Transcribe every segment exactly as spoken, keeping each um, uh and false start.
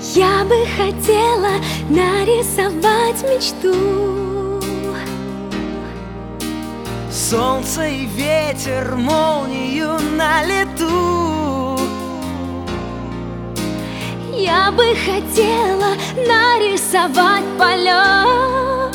Я бы хотела нарисовать мечту. Солнце и ветер, молнию на лету. Я бы хотела нарисовать полет.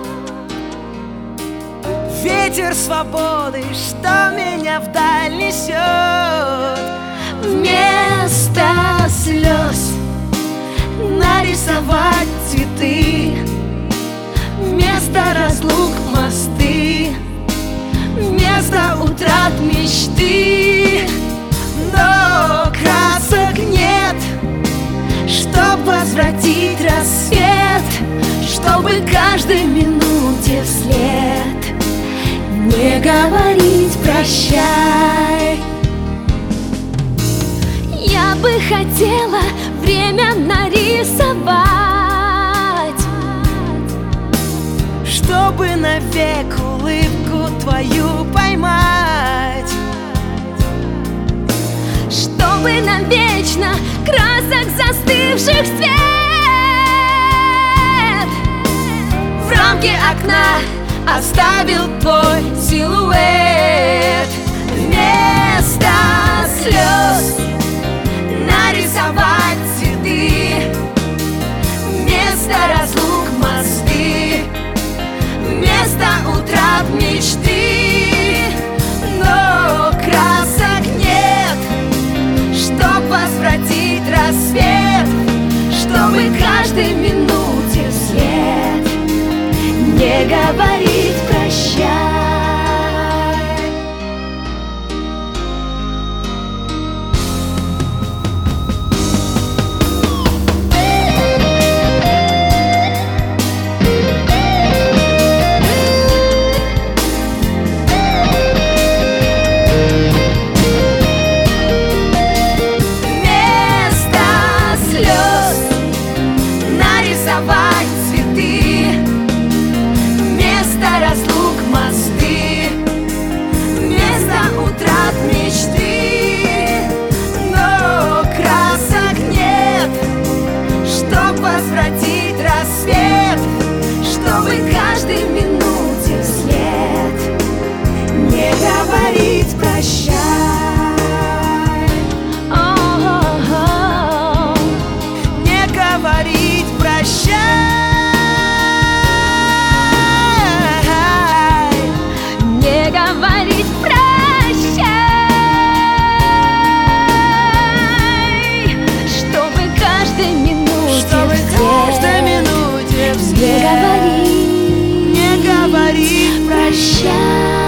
Ветер свободы, что меня вдаль несет. Вместо слез нарисовать цветы, вместо разлук мосты, вместо утрат мечты. Но красок нет, чтоб возвратить рассвет, чтобы каждой минуте вслед не говорить прощай. Я бы хотела время нарисовать, чтобы навек улыбку твою поймать, чтобы навечно красок застывших цвет в рамке окна оставил твой силуэт. Вместо слез нарисовать цветы, вместо разлук мосты, вместо утрат мечты. Но красок нет, чтоб возвратить рассвет, чтобы каждой минуте вслед не говорить прощай. Нарисовать цветы, вместо разлук мосты, вместо утрат мечты. Но красок нет, чтоб возвратить рассвет, чтобы каждой минуте вслед не говорить прощай. Не говорить прощай. Не говорить прощай, чтобы каждой минуте Чтобы каждой минуте не вслед говорить, не говорить прощай.